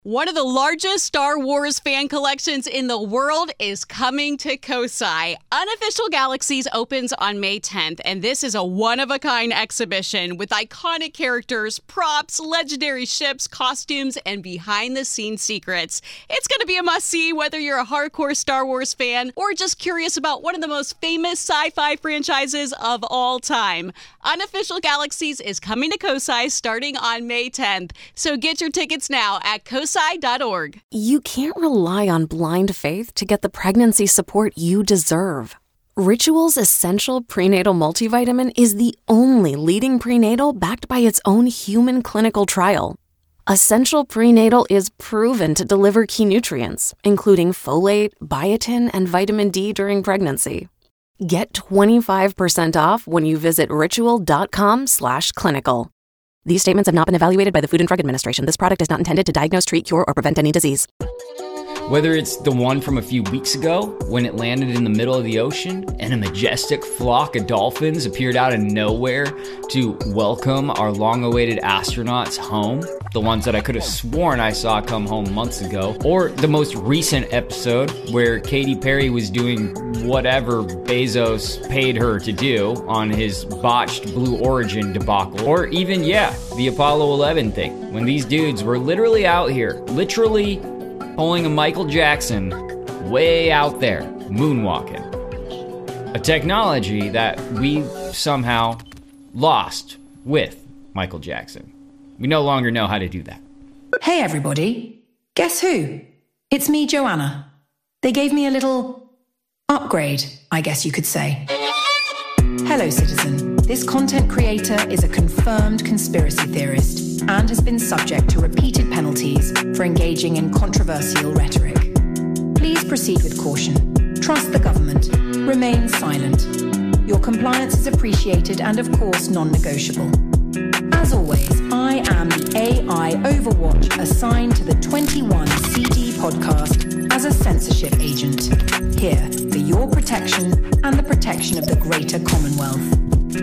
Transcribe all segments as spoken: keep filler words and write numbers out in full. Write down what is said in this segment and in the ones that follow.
One of the largest Star Wars fan collections in the world is coming to Kosai. Unofficial Galaxies opens on May tenth, and this is a one-of-a-kind exhibition with iconic characters, props, legendary ships, costumes, and behind-the-scenes secrets. It's going to be a must-see whether you're a hardcore Star Wars fan or just curious about one of the most famous sci-fi franchises of all time. Unofficial Galaxies is coming to Kosai starting on May tenth, so get your tickets now at kosai dot org. You can't rely on blind faith to get the pregnancy support you deserve. Ritual's Essential Prenatal Multivitamin is the only leading prenatal backed by its own human clinical trial. Essential Prenatal is proven to deliver key nutrients, including folate, biotin, and vitamin D during pregnancy. Get twenty-five percent off when you visit ritual.com slash clinical. These statements have not been evaluated by the Food and Drug Administration. This product is not intended to diagnose, treat, cure, or prevent any disease. Whether it's the one from a few weeks ago when it landed in the middle of the ocean and a majestic flock of dolphins appeared out of nowhere to welcome our long-awaited astronauts home, the ones that I could have sworn I saw come home months ago, or the most recent episode where Katy Perry was doing whatever Bezos paid her to do on his botched Blue Origin debacle, or even, yeah, the Apollo eleven thing, when these dudes were literally out here, literally pulling a Michael Jackson way out there, moonwalking. A technology that we somehow lost with Michael Jackson. We no longer know how to do that. Hey everybody, guess who? It's me, Joanna. They gave me a little upgrade, I guess you could say. Hello, citizen. This content creator is a confirmed conspiracy theorist and has been subject to repeated penalties for engaging in controversial rhetoric. Please proceed with caution. Trust the government. Remain silent. Your compliance is appreciated and, of course, non-negotiable. As always, I am the A I Overwatch assigned to the twenty-one C D podcast as a censorship agent, here for your protection and the protection of the greater Commonwealth.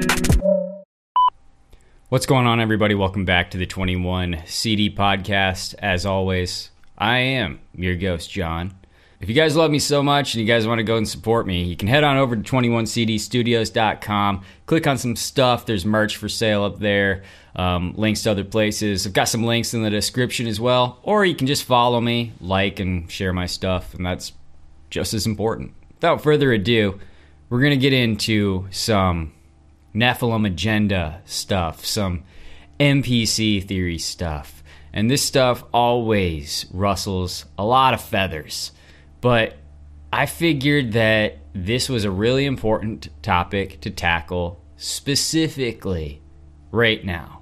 What's going on, everybody? Welcome back to the twenty-one C D podcast. As always, I am your ghost, John. If you guys love me so much and you guys want to go and support me, you can head on over to twenty-one c d studios dot com, click on some stuff. There's merch for sale up there, um, links to other places. I've got some links in the description as well, or you can just follow me, like, and share my stuff, and that's just as important. Without further ado, we're going to get into some Nephilim agenda stuff, some N P C theory stuff. And this stuff always rustles a lot of feathers. But I figured that this was a really important topic to tackle specifically right now.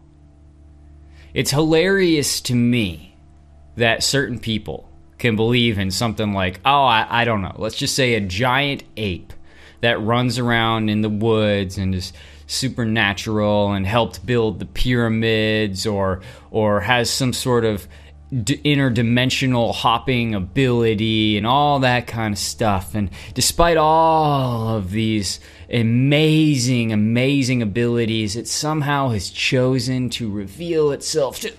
It's hilarious to me that certain people can believe in something like, oh, I, I don't know, let's just say a giant ape that runs around in the woods and is supernatural and helped build the pyramids, or or has some sort of d- interdimensional hopping ability and all that kind of stuff. And despite all of these amazing, amazing abilities, it somehow has chosen to reveal itself to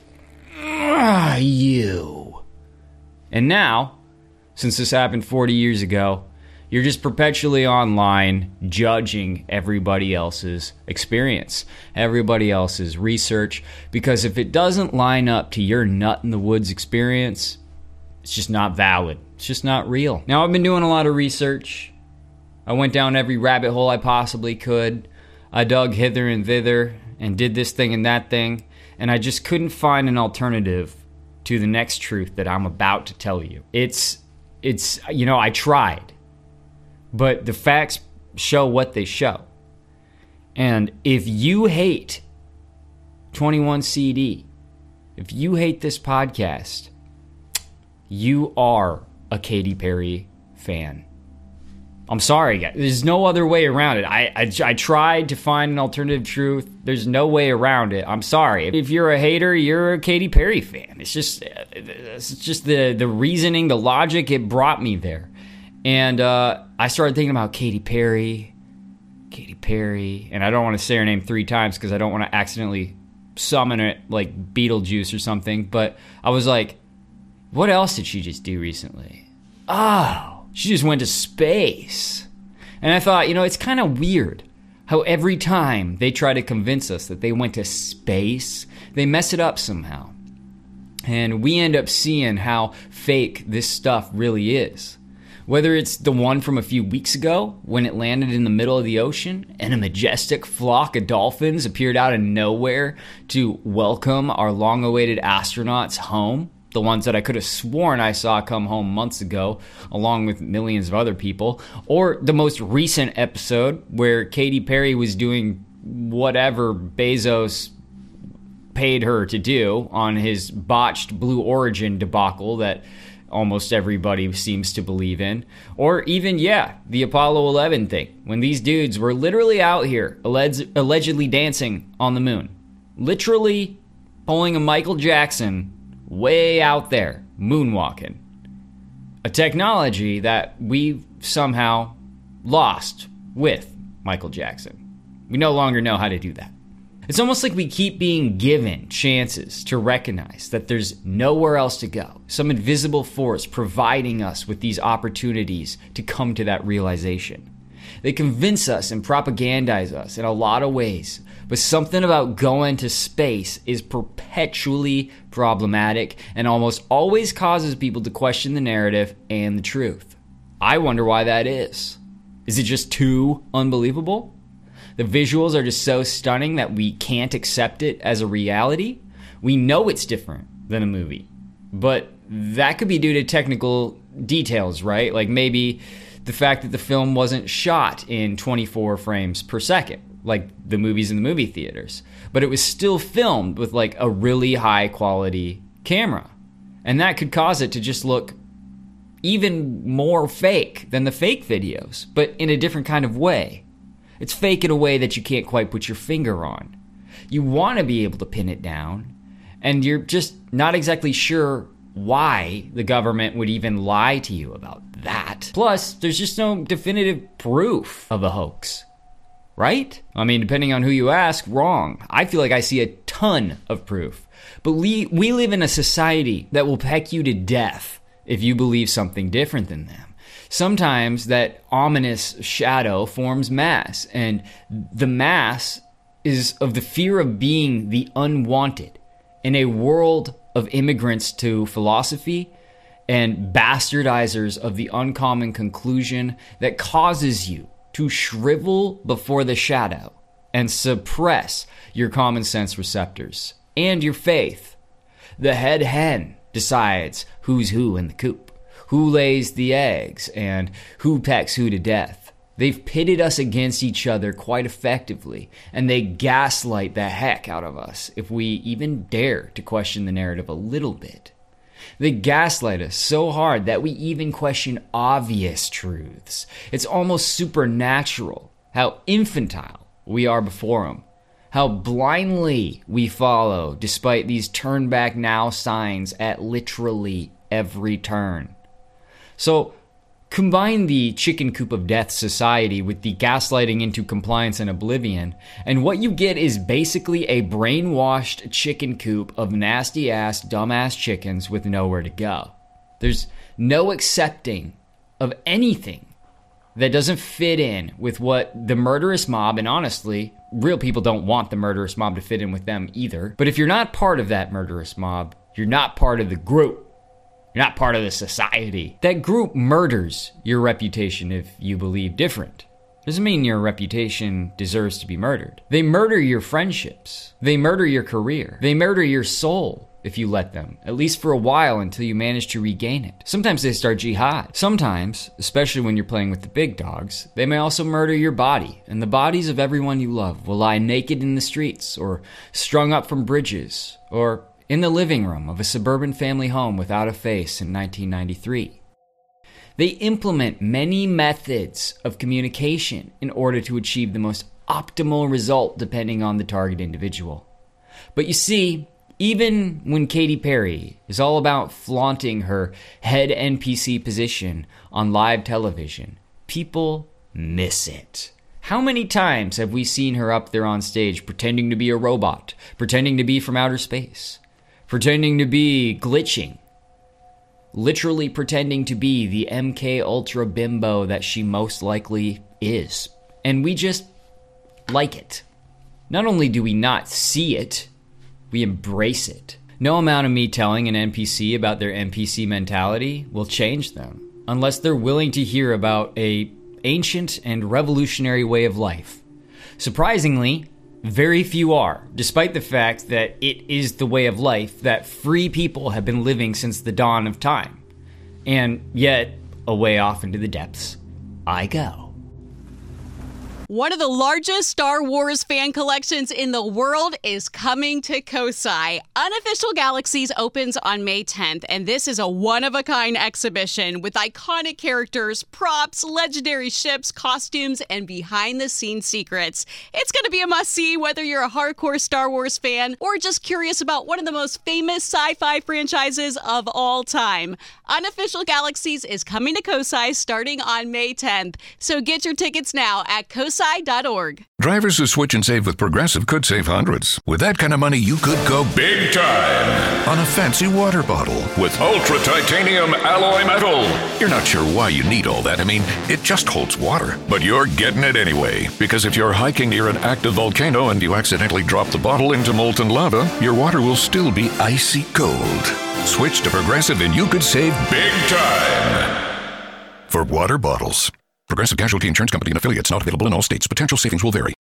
uh, you. And now, since this happened forty years ago, you're just perpetually online judging everybody else's experience, everybody else's research, because if it doesn't line up to your nut in the woods experience, it's just not valid. It's just not real. Now, I've been doing a lot of research. I went down every rabbit hole I possibly could. I dug hither and thither and did this thing and that thing, and I just couldn't find an alternative to the next truth that I'm about to tell you. It's, it's, you know, I tried. But the facts show what they show. And if you hate twenty-one C D, if you hate this podcast, you are a Katy Perry fan. I'm sorry, guys. There's no other way around it. I, I, I tried to find an alternative truth. There's no way around it. I'm sorry. If you're a hater, you're a Katy Perry fan. It's just, it's just the, the reasoning, the logic, it brought me there. And uh, I started thinking about Katy Perry, Katy Perry, and I don't want to say her name three times because I don't want to accidentally summon it like Beetlejuice or something, but I was like, What else did she just do recently? Oh, she just went to space. And I thought, you know, it's kind of weird how every time they try to convince us that they went to space, they mess it up somehow. And we end up seeing how fake this stuff really is. Whether it's the one from a few weeks ago when it landed in the middle of the ocean and a majestic flock of dolphins appeared out of nowhere to welcome our long-awaited astronauts home, the ones that I could have sworn I saw come home months ago, along with millions of other people, or the most recent episode where Katy Perry was doing whatever Bezos paid her to do on his botched Blue Origin debacle that almost everybody seems to believe in. Or even, yeah, the Apollo eleven thing, when these dudes were literally out here alleg- allegedly dancing on the moon. Literally pulling a Michael Jackson way out there, moonwalking. A technology that we've somehow lost with Michael Jackson. We no longer know how to do that. It's almost like we keep being given chances to recognize that there's nowhere else to go. Some invisible force providing us with these opportunities to come to that realization. They convince us and propagandize us in a lot of ways, but something about going to space is perpetually problematic and almost always causes people to question the narrative and the truth. I wonder why that is. Is it just too unbelievable? The visuals are just so stunning that we can't accept it as a reality. We know it's different than a movie, but that could be due to technical details, right? Like maybe the fact that the film wasn't shot in twenty-four frames per second, like the movies in the movie theaters, but it was still filmed with like a really high quality camera. And that could cause it to just look even more fake than the fake videos, but in a different kind of way. It's fake in a way that you can't quite put your finger on. You want to be able to pin it down, and you're just not exactly sure why the government would even lie to you about that. Plus, there's just no definitive proof of a hoax, right? I mean, depending on who you ask, wrong. I feel like I see a ton of proof. But we, we live in a society that will peck you to death if you believe something different than them. Sometimes that ominous shadow forms mass, and the mass is of the fear of being the unwanted in a world of immigrants to philosophy and bastardizers of the uncommon conclusion that causes you to shrivel before the shadow and suppress your common sense receptors and your faith. The head hen decides who's who in the coop, who lays the eggs, and who pecks who to death. They've pitted us against each other quite effectively, and they gaslight the heck out of us if we even dare to question the narrative a little bit. They gaslight us so hard that we even question obvious truths. It's almost supernatural how infantile we are before them, how blindly we follow despite these turn back now signs at literally every turn. So, combine the chicken coop of death society with the gaslighting into compliance and oblivion, and what you get is basically a brainwashed chicken coop of nasty-ass, dumbass chickens with nowhere to go. There's no accepting of anything that doesn't fit in with what the murderous mob, and honestly, real people don't want the murderous mob to fit in with them either. But if you're not part of that murderous mob, you're not part of the group. You're not part of the society. That group murders your reputation if you believe different. Doesn't mean your reputation deserves to be murdered. They murder your friendships. They murder your career. They murder your soul if you let them, at least for a while until you manage to regain it. Sometimes they start jihad. Sometimes, especially when you're playing with the big dogs, they may also murder your body, and the bodies of everyone you love will lie naked in the streets, or strung up from bridges, or in the living room of a suburban family home without a face in nineteen ninety-three. They implement many methods of communication in order to achieve the most optimal result depending on the target individual. But you see, even when Katy Perry is all about flaunting her head N P C position on live television, people miss it. How many times have we seen her up there on stage pretending to be a robot, pretending to be from outer space, pretending to be glitching, literally pretending to be the M K Ultra bimbo that she most likely is. And we just like it. Not only do we not see it, we embrace it. No amount of me telling an N P C about their N P C mentality will change them, unless they're willing to hear about a ancient and revolutionary way of life. Surprisingly, very few are, despite the fact that it is the way of life that free people have been living since the dawn of time. And yet, away off into the depths, I go. One of the largest Star Wars fan collections in the world is coming to Kosai. Unofficial Galaxies opens on May tenth, and this is a one-of-a-kind exhibition with iconic characters, props, legendary ships, costumes, and behind-the-scenes secrets. It's going to be a must-see whether you're a hardcore Star Wars fan or just curious about one of the most famous sci-fi franchises of all time. Unofficial Galaxies is coming to Kosai starting on May tenth, so get your tickets now at kosai dot org. Drivers who switch and save with Progressive could save hundreds. With that kind of money, you could go big time on a fancy water bottle with ultra titanium alloy metal. You're not sure why you need all that. I mean, it just holds water. But you're getting it anyway. Because if you're hiking near an active volcano and you accidentally drop the bottle into molten lava, your water will still be icy cold. Switch to Progressive and you could save big time. For water bottles. Progressive Casualty Insurance Company and affiliates, not available in all states. Potential savings will vary.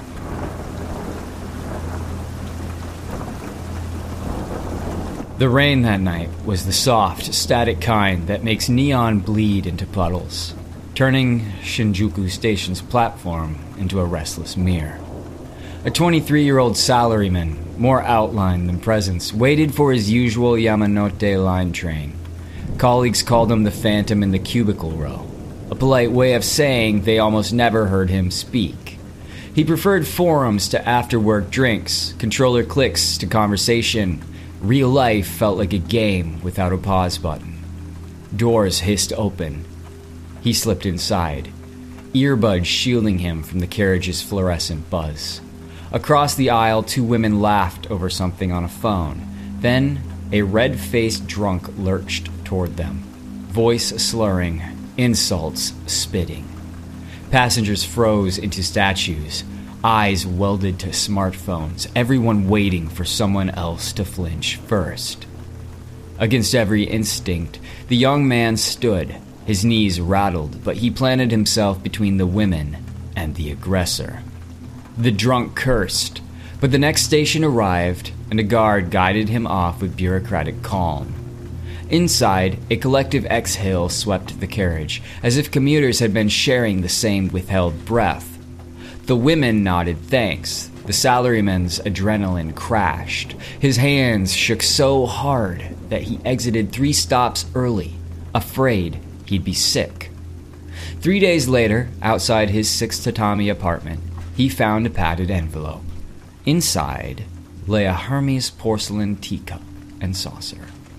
The rain that night was the soft, static kind that makes neon bleed into puddles, turning Shinjuku Station's platform into a restless mirror. A twenty-three-year-old salaryman, more outline than presence, waited for his usual Yamanote line train. Colleagues called him the Phantom in the cubicle row, a polite way of saying they almost never heard him speak. He preferred forums to after-work drinks, controller clicks to conversation. Real life felt like a game without a pause button. Doors hissed open. He slipped inside, earbuds shielding him from the carriage's fluorescent buzz. Across the aisle, two women laughed over something on a phone. Then, a red-faced drunk lurched toward them, voice slurring, insults spitting. Passengers froze into statues, eyes welded to smartphones, everyone waiting for someone else to flinch first. Against every instinct, the young man stood, his knees rattled, but he planted himself between the women and the aggressor. The drunk cursed, but the next station arrived, and a guard guided him off with bureaucratic calm. Inside, a collective exhale swept the carriage, as if commuters had been sharing the same withheld breath. The women nodded thanks. The salaryman's adrenaline crashed. His hands shook so hard that he exited three stops early, afraid he'd be sick. Three days later, outside his six-tatami apartment, he found a padded envelope. Inside lay a Hermes porcelain teacup and saucer.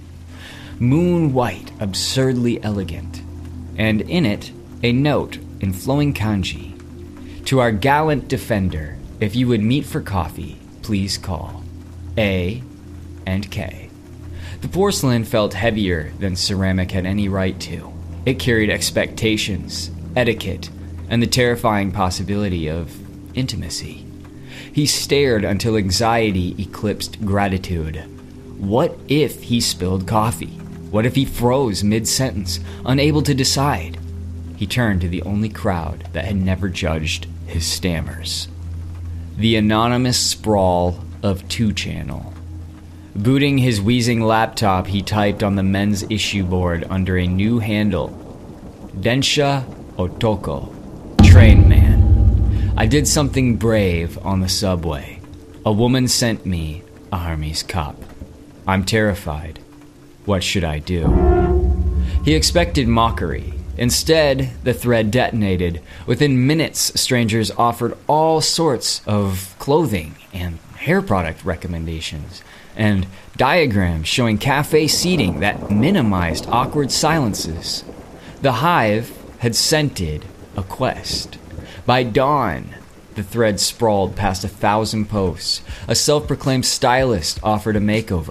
Moon white, absurdly elegant, and in it, a note in flowing kanji. To our gallant defender, if you would meet for coffee, please call. A and K. The porcelain felt heavier than ceramic had any right to. It carried expectations, etiquette, and the terrifying possibility of intimacy. He stared until anxiety eclipsed gratitude. What if he spilled coffee? What if he froze mid-sentence, unable to decide? He turned to the only crowd that had never judged his stammers. The anonymous sprawl of two channel. Booting his wheezing laptop, he typed on the men's issue board under a new handle. Densha Otoko, train man. I did something brave on the subway. A woman sent me a Hermes cup. I'm terrified. What should I do? He expected mockery. Instead, the thread detonated. Within minutes, strangers offered all sorts of clothing and hair product recommendations, and diagrams showing cafe seating that minimized awkward silences. The hive had scented a quest. By dawn, the thread sprawled past a thousand posts. A self-proclaimed stylist offered a makeover.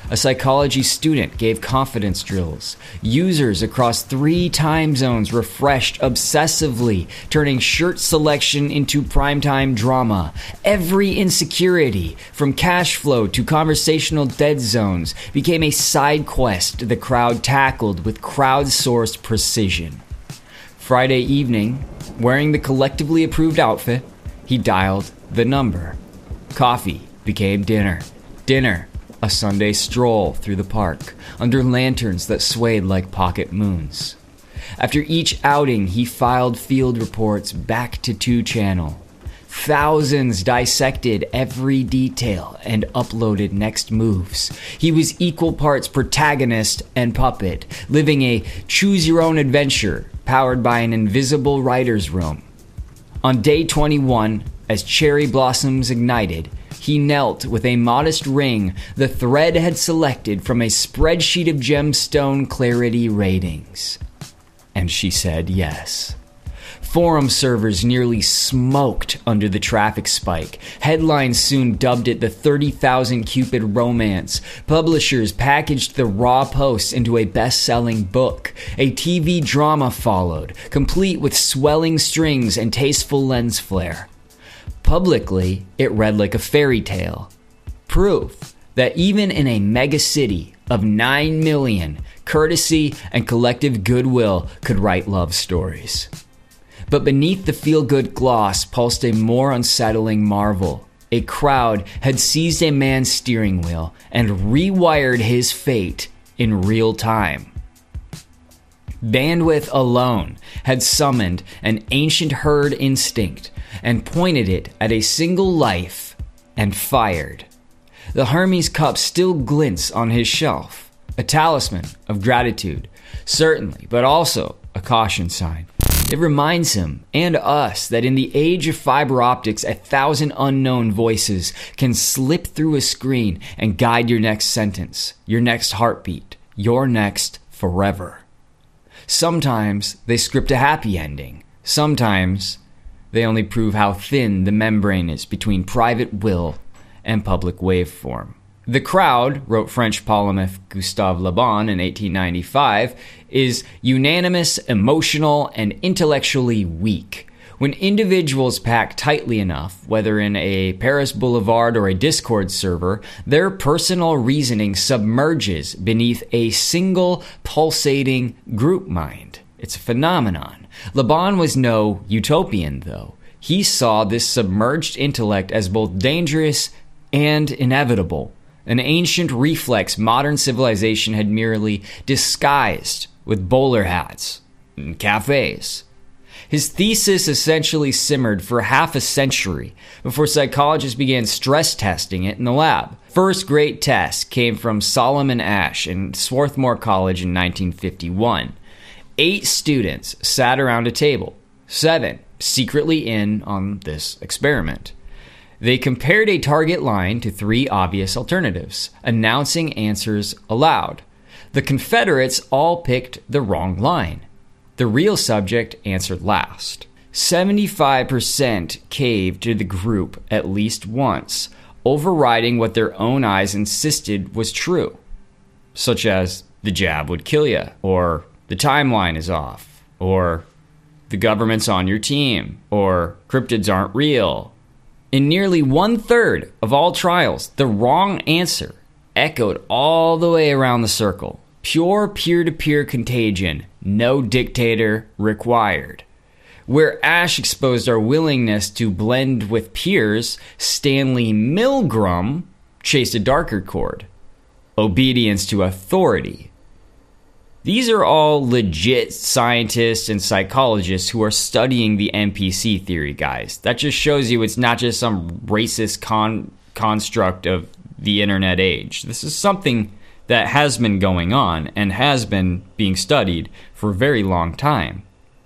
A psychology student gave confidence drills. Users across three time zones refreshed obsessively, turning shirt selection into primetime drama. Every insecurity, from cash flow to conversational dead zones, became a side quest the crowd tackled with crowdsourced precision. Friday evening, wearing the collectively approved outfit, he dialed the number. Coffee became dinner. Dinner, a Sunday stroll through the park, under lanterns that swayed like pocket moons. After each outing, he filed field reports back to two channel. Thousands dissected every detail and uploaded next moves. He was equal parts protagonist and puppet, living a choose-your-own-adventure powered by an invisible writer's room. On day twenty-one, as cherry blossoms ignited, he knelt with a modest ring the thread had selected from a spreadsheet of gemstone clarity ratings. And she said yes. Forum servers nearly smoked under the traffic spike. Headlines soon dubbed it the thirty thousand Cupid romance. Publishers packaged the raw posts into a best-selling book. A T V drama followed, complete with swelling strings and tasteful lens flare. Publicly, it read like a fairy tale. Proof that even in a megacity of nine million, courtesy and collective goodwill could write love stories. But beneath the feel-good gloss pulsed a more unsettling marvel. A crowd had seized a man's steering wheel and rewired his fate in real time. Bandwidth alone had summoned an ancient herd instinct and pointed it at a single life and fired. The Hermes cup still glints on his shelf, a talisman of gratitude, certainly, but also a caution sign. It reminds him and us that in the age of fiber optics, a thousand unknown voices can slip through a screen and guide your next sentence, your next heartbeat, your next forever. Sometimes they script a happy ending. Sometimes they only prove how thin the membrane is between private will and public waveform. The crowd, wrote French polemist Gustave Le Bon in eighteen ninety-five, is unanimous, emotional, and intellectually weak. When individuals pack tightly enough, whether in a Paris Boulevard or a Discord server, their personal reasoning submerges beneath a single pulsating group mind. It's a phenomenon. Le Bon was no utopian, though. He saw this submerged intellect as both dangerous and inevitable, an ancient reflex modern civilization had merely disguised with bowler hats and cafes. His thesis essentially simmered for half a century before psychologists began stress testing it in the lab. First great test came from Solomon Asch in Swarthmore College in nineteen fifty-one. Eight students sat around a table, seven secretly in on this experiment. They compared a target line to three obvious alternatives, announcing answers aloud. The Confederates all picked the wrong line. The real subject answered last. seventy-five percent caved to the group at least once, overriding what their own eyes insisted was true, such as the jab would kill you, or the timeline is off, or the government's on your team, or cryptids aren't real. In nearly one-third of all trials, the wrong answer echoed all the way around the circle. Pure peer-to-peer contagion, no dictator required. Where Asch exposed our willingness to blend with peers, Stanley Milgram chased a darker chord: obedience to authority. These are all legit scientists and psychologists who are studying the N P C theory, guys. That just shows you it's not just some racist con- construct of the internet age. This is something that has been going on and has been being studied for a very long time.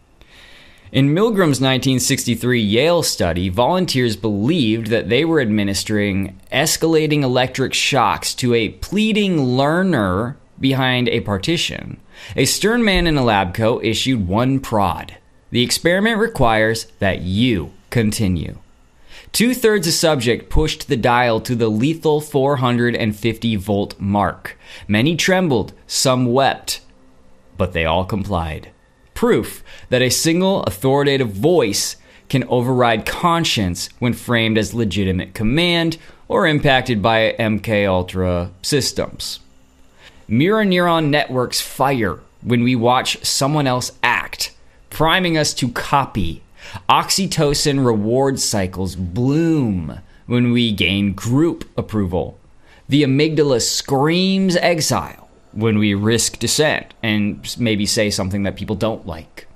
In Milgram's nineteen sixty-three Yale study, volunteers believed that they were administering escalating electric shocks to a pleading learner behind a partition. A stern man in a lab coat issued one prod. The experiment requires that you continue. Two-thirds of subject pushed the dial to the lethal four hundred fifty volt mark. Many trembled, some wept, but they all complied. Proof that a single authoritative voice can override conscience when framed as legitimate command or impacted by M K Ultra systems. Mirror neuron networks fire when we watch someone else act, priming us to copy. Oxytocin reward cycles bloom when we gain group approval. The amygdala screams exile when we risk dissent and maybe say something that people don't like.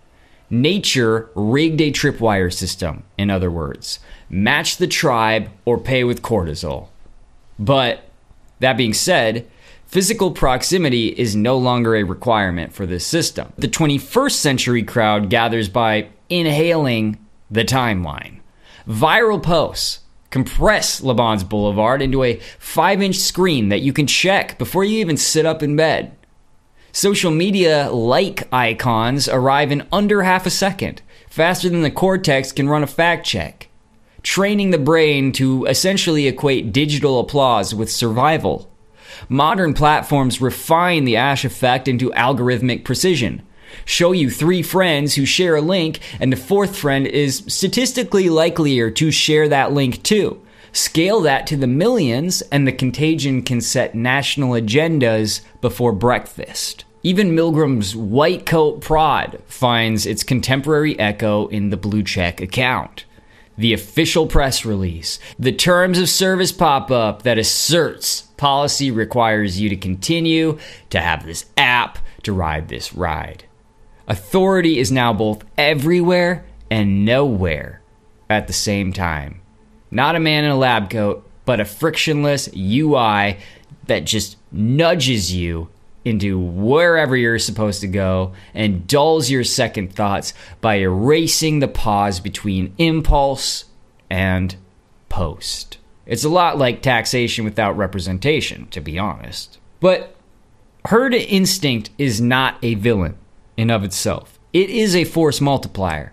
Nature rigged a tripwire system, in other words. Match the tribe or pay with cortisol. But, that being said, physical proximity is no longer a requirement for this system. The twenty-first century crowd gathers by inhaling the timeline. Viral posts compress Le Bon's Boulevard into a five-inch screen that you can check before you even sit up in bed. Social media like icons arrive in under half a second, faster than the cortex can run a fact check, training the brain to essentially equate digital applause with survival. Modern platforms refine the Ash effect into algorithmic precision. Show you three friends who share a link, and the fourth friend is statistically likelier to share that link too. Scale that to the millions, and the contagion can set national agendas before breakfast. Even Milgram's white coat prod finds its contemporary echo in the blue check account. The official press release, the terms of service pop-up that asserts policy requires you to continue to have this app to ride this ride. Authority is now both everywhere and nowhere at the same time. Not a man in a lab coat, but a frictionless U I that just nudges you into wherever you're supposed to go and dulls your second thoughts by erasing the pause between impulse and post. It's a lot like taxation without representation, to be honest. But herd instinct is not a villain in of itself. It is a force multiplier.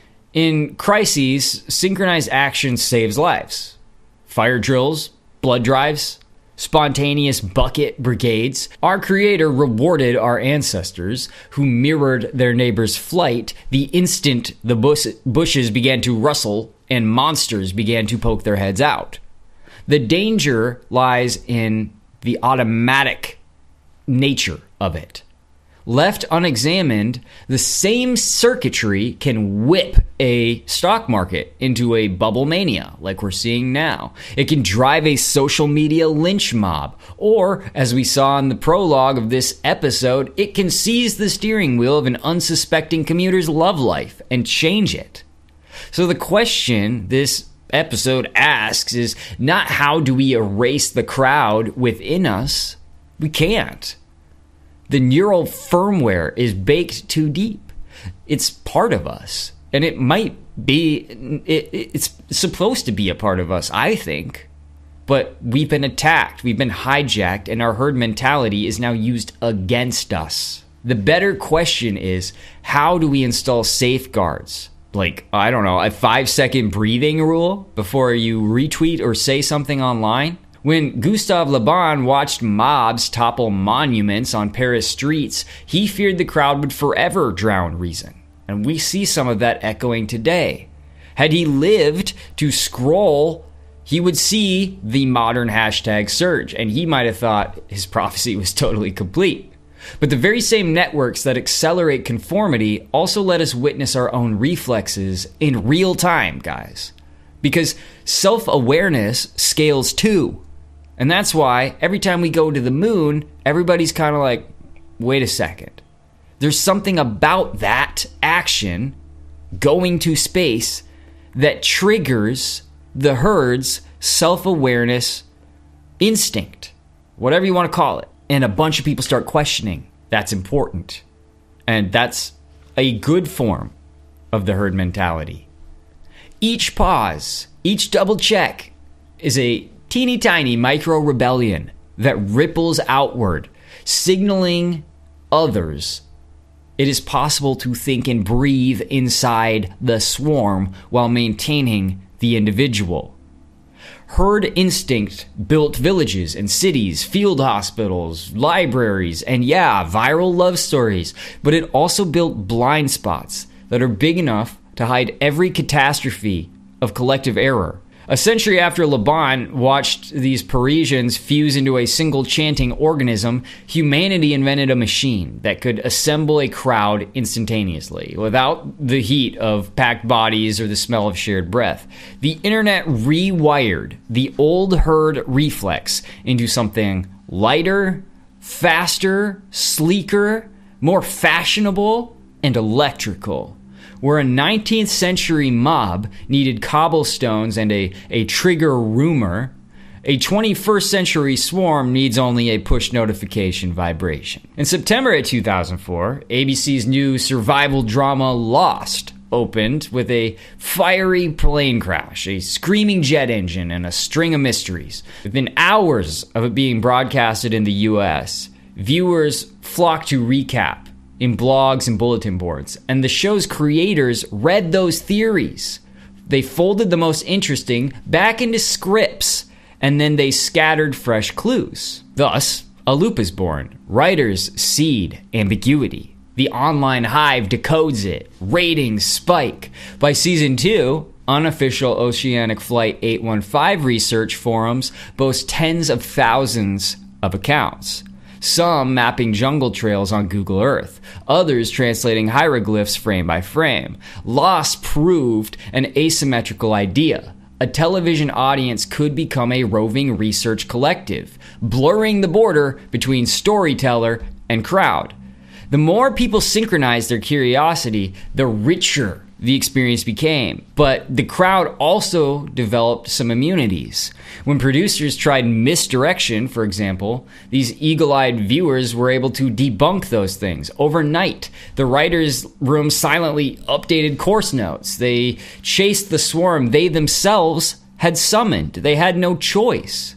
In crises, synchronized action saves lives. Fire drills, blood drives, spontaneous bucket brigades. Our creator rewarded our ancestors who mirrored their neighbor's flight the instant the bush- bushes began to rustle and monsters began to poke their heads out. The danger lies in the automatic nature of it. Left unexamined, the same circuitry can whip a stock market into a bubble mania like we're seeing now. It can drive a social media lynch mob. Or, as we saw in the prologue of this episode, it can seize the steering wheel of an unsuspecting commuter's love life and change it. So the question this episode asks is not how do we erase the crowd within us? We can't. The neural firmware is baked too deep. It's part of us. And it might be, it, it's supposed to be a part of us, I think. But we've been attacked, we've been hijacked, and our herd mentality is now used against us. The better question is, how do we install safeguards? Like, I don't know, a five second breathing rule before you retweet or say something online? When Gustave Le Bon watched mobs topple monuments on Paris streets, he feared the crowd would forever drown reason. And we see some of that echoing today. Had he lived to scroll, he would see the modern hashtag surge, and he might have thought his prophecy was totally complete. But the very same networks that accelerate conformity also let us witness our own reflexes in real time, guys. Because self-awareness scales too. And that's why every time we go to the moon, everybody's kind of like, wait a second. There's something about that action, going to space, that triggers the herd's self-awareness instinct, whatever you want to call it. And a bunch of people start questioning. That's important. And that's a good form of the herd mentality. Each pause, each double check is a teeny tiny micro rebellion that ripples outward, signaling others it is possible to think and breathe inside the swarm while maintaining the individual. Herd instinct built villages and cities, field hospitals, libraries, and yeah, viral love stories, but it also built blind spots that are big enough to hide every catastrophe of collective error. A century after Le Bon watched these Parisians fuse into a single chanting organism, humanity invented a machine that could assemble a crowd instantaneously, without the heat of packed bodies or the smell of shared breath. The internet rewired the old herd reflex into something lighter, faster, sleeker, more fashionable, and electrical. Where a nineteenth century mob needed cobblestones and a, a trigger rumor, a twenty-first century swarm needs only a push notification vibration. In September of two thousand four, A B C's new survival drama Lost opened with a fiery plane crash, a screaming jet engine, and a string of mysteries. Within hours of it being broadcasted in the U S, viewers flocked to recap in blogs and bulletin boards, and the show's creators read those theories. They folded the most interesting back into scripts, and then they scattered fresh clues. Thus, a loop is born. Writers seed ambiguity. The online hive decodes it. Ratings spike. By season two, unofficial Oceanic Flight eight one five research forums boast tens of thousands of accounts. Some mapping jungle trails on Google Earth, others translating hieroglyphs frame by frame. Lost proved an asymmetrical idea. A television audience could become a roving research collective, blurring the border between storyteller and crowd. The more people synchronized their curiosity, the richer the experience became. But the crowd also developed some immunities. When producers tried misdirection, for example, these eagle-eyed viewers were able to debunk those things. Overnight, the writers' room silently updated course notes. They chased the swarm they themselves had summoned. They had no choice.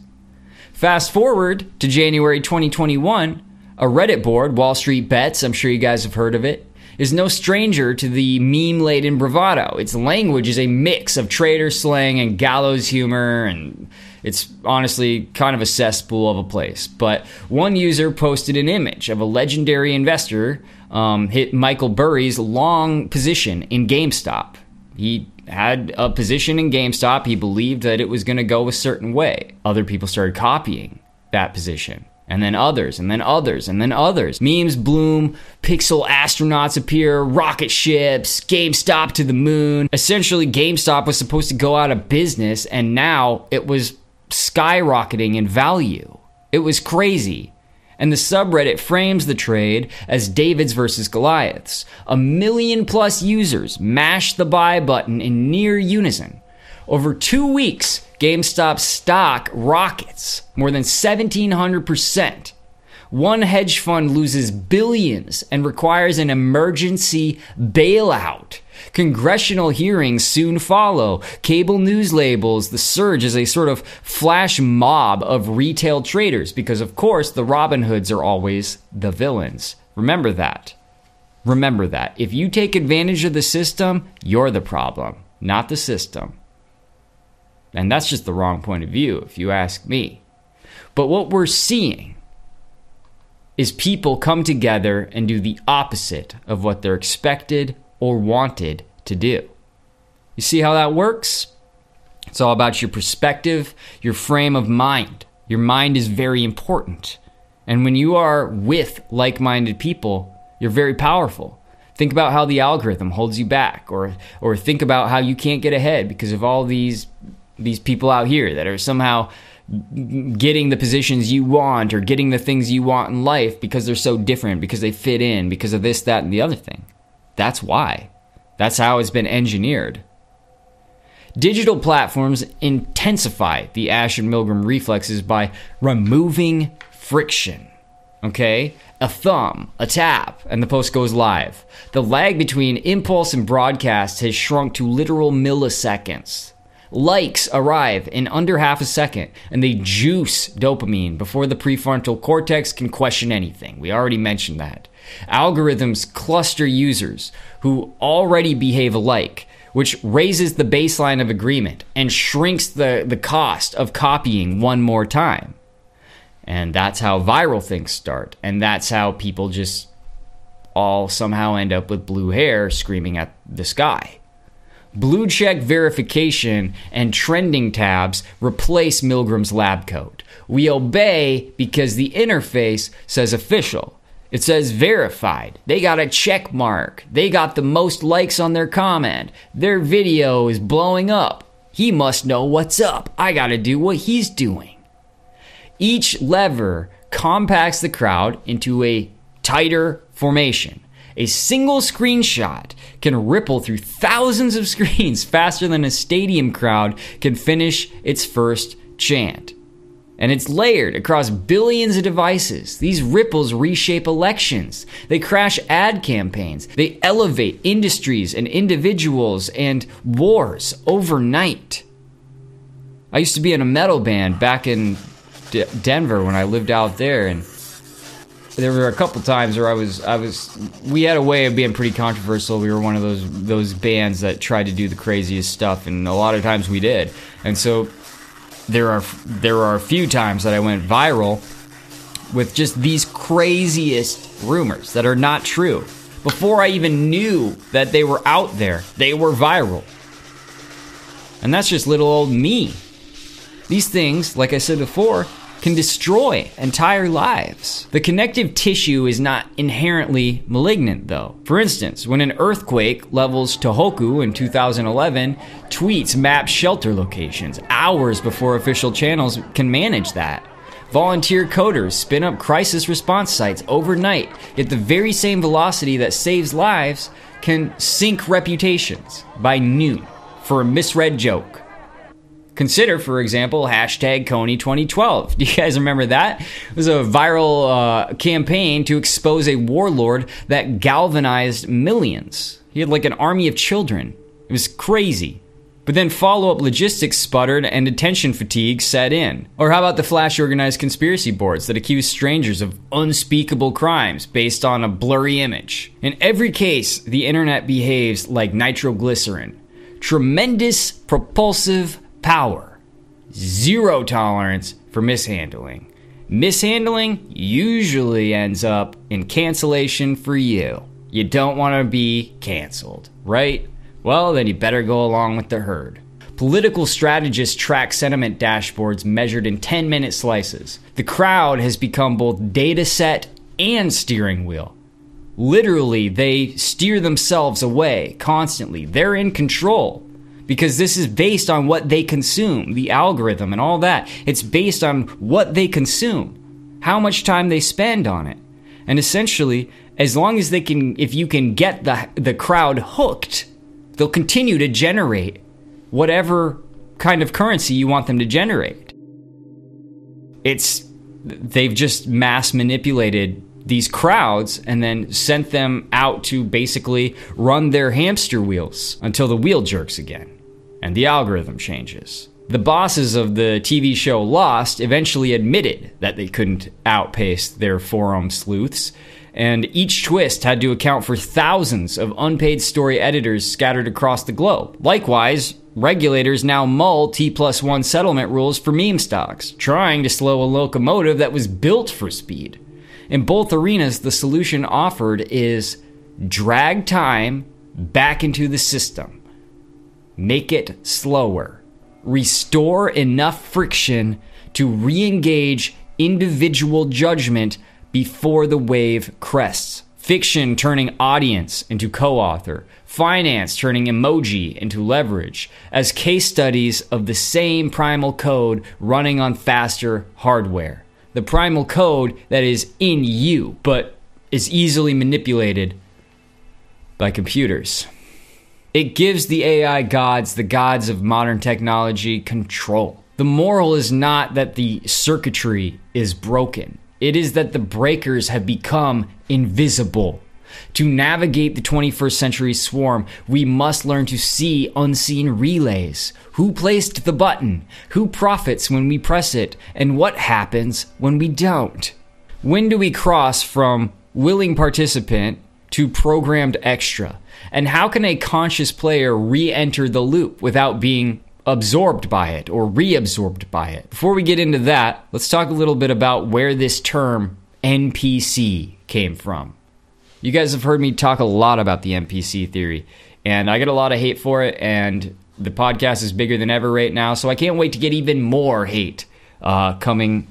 Fast forward to January twenty twenty-one, a Reddit board, Wall Street Bets, I'm sure you guys have heard of it, is no stranger to the meme-laden bravado. Its language is a mix of trader slang and gallows humor, and it's honestly kind of a cesspool of a place. But one user posted an image of a legendary investor um, hit Michael Burry's long position in GameStop. He had a position in GameStop. He believed that it was going to go a certain way. Other people started copying that position. And then others, and then others, and then others. Memes bloom, pixel astronauts appear, rocket ships, GameStop to the moon. Essentially, GameStop was supposed to go out of business, and now it was skyrocketing in value. It was crazy. And the subreddit frames the trade as Davids versus Goliaths. A million plus users mashed the buy button in near unison. Over two weeks, GameStop's stock rockets more than seventeen hundred percent. One hedge fund loses billions and requires an emergency bailout. Congressional hearings soon follow. Cable news labels the surge as a sort of flash mob of retail traders because, of course, the Robin Hoods are always the villains. Remember that. Remember that. If you take advantage of the system, you're the problem, not the system. And that's just the wrong point of view, if you ask me. But what we're seeing is people come together and do the opposite of what they're expected or wanted to do. You see how that works? It's all about your perspective, your frame of mind. Your mind is very important. And when you are with like-minded people, you're very powerful. Think about how the algorithm holds you back, or or think about how you can't get ahead because of all these these people out here that are somehow getting the positions you want or getting the things you want in life because they're so different, because they fit in, because of this, that, and the other thing. That's why. That's how it's been engineered. Digital platforms intensify the Ashton-Milgram reflexes by removing friction. Okay? A thumb, a tap, and the post goes live. The lag between impulse and broadcast has shrunk to literal milliseconds. Likes arrive in under half a second, and they juice dopamine before the prefrontal cortex can question anything. We already mentioned that. Algorithms cluster users who already behave alike, which raises the baseline of agreement and shrinks the, the cost of copying one more time. And that's how viral things start. And that's how people just all somehow end up with blue hair screaming at the sky. Blue check verification and trending tabs replace Milgram's lab coat. We obey because the interface says official. It says verified. They got a check mark. They got the most likes on their comment. Their video is blowing up. He must know what's up. I gotta do what he's doing. Each lever compacts the crowd into a tighter formation. A single screenshot can ripple through thousands of screens faster than a stadium crowd can finish its first chant. And it's layered across billions of devices. These ripples reshape elections. They crash ad campaigns. They elevate industries and individuals and wars overnight. I used to be in a metal band back in D- Denver when I lived out there, and there were a couple times where I was, I was, we had a way of being pretty controversial. We were one of those those bands that tried to do the craziest stuff, and a lot of times we did. And so there are there are a few times that I went viral with just these craziest rumors that are not true. Before I even knew that they were out there, they were viral. And that's just little old me. These things, like I said before, can destroy entire lives. The connective tissue is not inherently malignant, though. For instance, when an earthquake levels Tohoku in two thousand eleven, tweets map shelter locations hours before official channels can manage that. Volunteer coders spin up crisis response sites overnight, yet the very same velocity that saves lives can sink reputations by noon for a misread joke. Consider, for example, hashtag Kony twenty twelve. Do you guys remember that? It was a viral uh, campaign to expose a warlord that galvanized millions. He had like an army of children. It was crazy. But then follow-up logistics sputtered and attention fatigue set in. Or how about the flash organized conspiracy boards that accuse strangers of unspeakable crimes based on a blurry image? In every case, the internet behaves like nitroglycerin. Tremendous propulsive power. Zero tolerance for mishandling. Mishandling usually ends up in cancellation for you. You don't want to be canceled, right? Well, then you better go along with the herd. Political strategists track sentiment dashboards measured in ten-minute slices. The crowd has become both data set and steering wheel. Literally, they steer themselves away constantly. They're in control. Because this is based on what they consume, the algorithm and all that. It's based on what they consume, how much time they spend on it. And essentially, as long as they can, if you can get the the crowd hooked, they'll continue to generate whatever kind of currency you want them to generate. It's, they've just mass manipulated these crowds and then sent them out to basically run their hamster wheels until the wheel jerks again and the algorithm changes. The bosses of the T V show Lost eventually admitted that they couldn't outpace their forum sleuths, and each twist had to account for thousands of unpaid story editors scattered across the globe. Likewise, regulators now mull T plus one settlement rules for meme stocks, trying to slow a locomotive that was built for speed. In both arenas, the solution offered is drag time back into the system. Make it slower. Restore enough friction to re-engage individual judgment before the wave crests. Fiction turning audience into co-author. Finance turning emoji into leverage. As case studies of the same primal code running on faster hardware. The primal code that is in you, but is easily manipulated by computers. It gives the A I gods, the gods of modern technology, control. The moral is not that the circuitry is broken. It is that the breakers have become invisible. To navigate the twenty-first century swarm, we must learn to see unseen relays. Who placed the button? Who profits when we press it? And what happens when we don't? When do we cross from willing participant to programmed extra? And how can a conscious player re-enter the loop without being absorbed by it or reabsorbed by it? Before we get into that, let's talk a little bit about where this term N P C came from. You guys have heard me talk a lot about the N P C theory, and I get a lot of hate for it, and the podcast is bigger than ever right now, so I can't wait to get even more hate uh, coming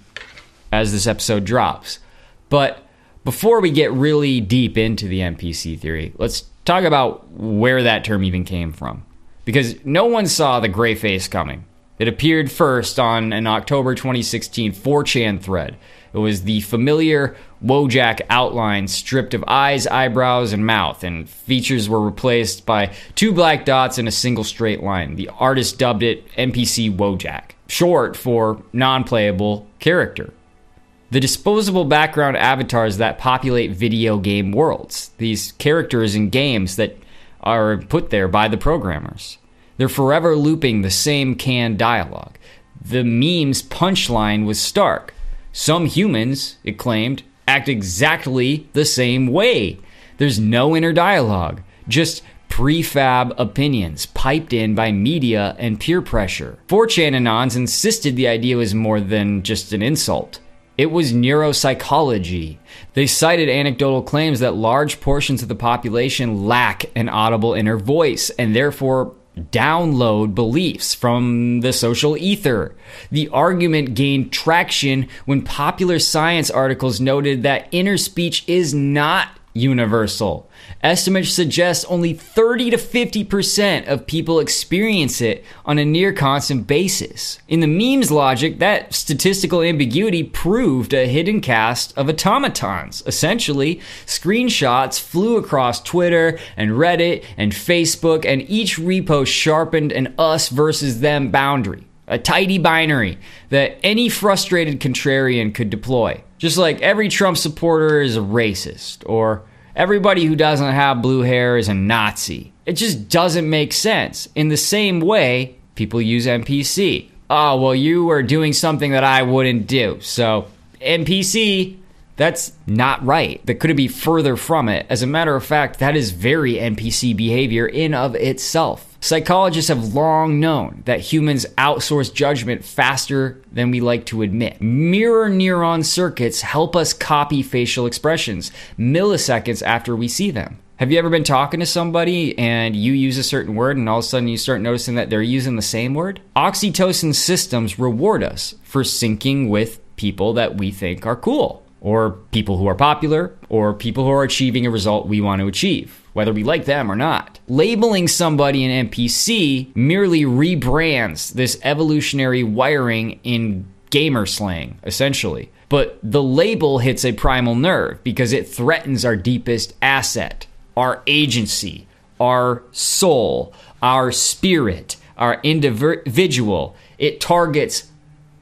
as this episode drops. But before we get really deep into the N P C theory, let's talk about where that term even came from. Because no one saw the gray face coming. It appeared first on an October twenty sixteen four chan thread. It was the familiar Wojak outline stripped of eyes, eyebrows, and mouth, and features were replaced by two black dots and a single straight line. The artist dubbed it N P C Wojak, short for non-playable character. The disposable background avatars that populate video game worlds. These characters in games that are put there by the programmers. They're forever looping the same canned dialogue. The meme's punchline was stark. Some humans, it claimed, act exactly the same way. There's no inner dialogue, just prefab opinions piped in by media and peer pressure. four chan Anons insisted the idea was more than just an insult. It was neuropsychology. They cited anecdotal claims that large portions of the population lack an audible inner voice and therefore download beliefs from the social ether. The argument gained traction when popular science articles noted that inner speech is not universal. Estimates suggest only thirty to fifty percent of people experience it on a near constant basis. In the meme's logic, that statistical ambiguity proved a hidden cast of automatons. Essentially, screenshots flew across Twitter and Reddit and Facebook, and each repost sharpened an us versus them boundary. A tidy binary that any frustrated contrarian could deploy. Just like every Trump supporter is a racist, or everybody who doesn't have blue hair is a Nazi. It just doesn't make sense. In the same way, people use N P C. Oh, well, you are doing something that I wouldn't do. So, N P C, that's not right. That couldn't be further from it. As a matter of fact, that is very N P C behavior in of itself. Psychologists have long known that humans outsource judgment faster than we like to admit. Mirror neuron circuits help us copy facial expressions milliseconds after we see them. Have you ever been talking to somebody and you use a certain word and all of a sudden you start noticing that they're using the same word? Oxytocin systems reward us for syncing with people that we think are cool, or people who are popular, or people who are achieving a result we want to achieve, whether we like them or not. Labeling somebody an N P C merely rebrands this evolutionary wiring in gamer slang, essentially. But the label hits a primal nerve because it threatens our deepest asset, our agency, our soul, our spirit, our individual. It targets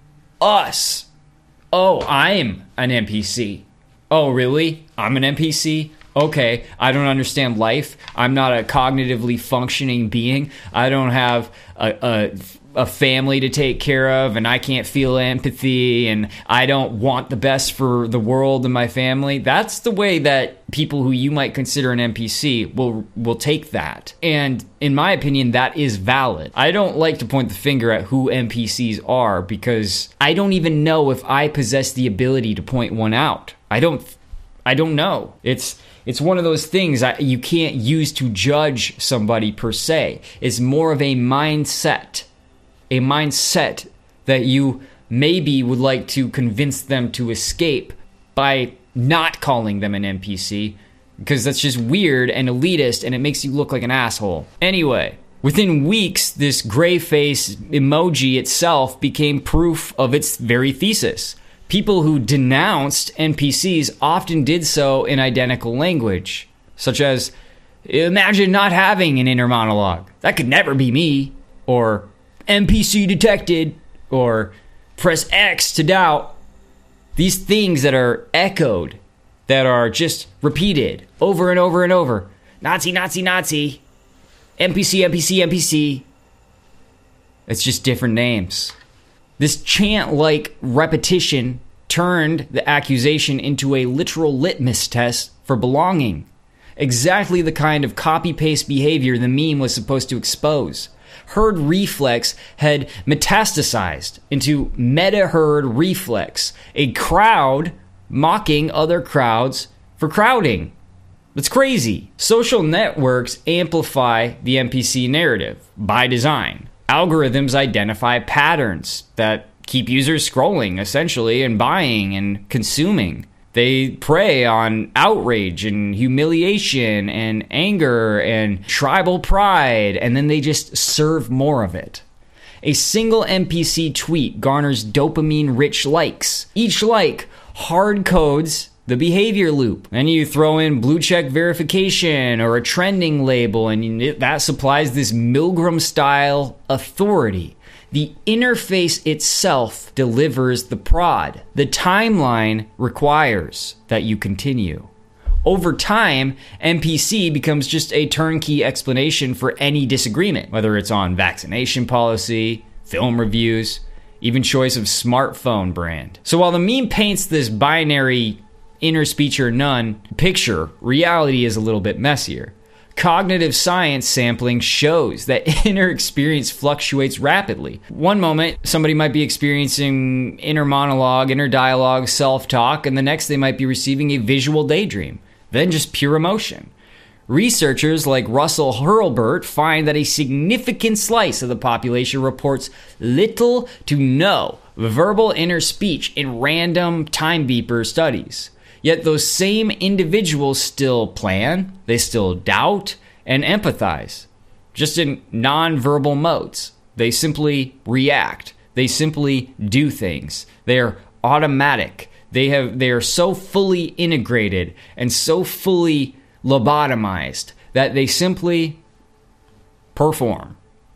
us. Oh, I'm an N P C. Oh, really? I'm an N P C? Okay, I don't understand life. I'm not a cognitively functioning being. I don't have a, a, a family to take care of, and I can't feel empathy, and I don't want the best for the world and my family. That's the way that people who you might consider an N P C will will take that. And in my opinion, that is valid. I don't like to point the finger at who N P Cs are because I don't even know if I possess the ability to point one out. I don't I don't know. It's It's one of those things that you can't use to judge somebody per se. It's more of a mindset. A mindset that you maybe would like to convince them to escape by not calling them an N P C, because that's just weird and elitist and it makes you look like an asshole. Anyway, within weeks, this gray face emoji itself became proof of its very thesis. People who denounced N P Cs often did so in identical language, such as, imagine not having an inner monologue. That could never be me. Or, N P C detected. Or, press X to doubt. These things that are echoed, that are just repeated over and over and over. Nazi, Nazi, Nazi. N P C, N P C, N P C. It's just different names. This chant-like repetition turned the accusation into a literal litmus test for belonging. exactly the kind of copy-paste behavior the meme was supposed to expose. Herd reflex had metastasized into meta-herd reflex, a crowd mocking other crowds for crowding. That's crazy. Social networks amplify the N P C narrative by design. Algorithms identify patterns that keep users scrolling, essentially, and buying and consuming. They prey on outrage and humiliation and anger and tribal pride, and then they just serve more of it. A single N P C tweet garners dopamine-rich likes. Each like hard codes the behavior loop. Then you throw in blue check verification or a trending label, and that supplies this Milgram-style authority. The interface itself delivers the prod. The timeline requires that you continue. Over time, N P C becomes just a turnkey explanation for any disagreement, whether it's on vaccination policy, film reviews, even choice of smartphone brand. So while the meme paints this binary inner speech or none picture, reality is a little bit messier. Cognitive science sampling shows that inner experience fluctuates rapidly. One moment, somebody might be experiencing inner monologue, inner dialogue, self-talk, and the next they might be receiving a visual daydream, then just pure emotion. Researchers like Russell Hurlburt find that a significant slice of the population reports little to no verbal inner speech in random time beeper studies. Yet those same individuals still plan, they still doubt, and empathize, just in non-verbal modes. They simply react. They simply do things. They are automatic. They have they are so fully integrated and so fully lobotomized that they simply perform.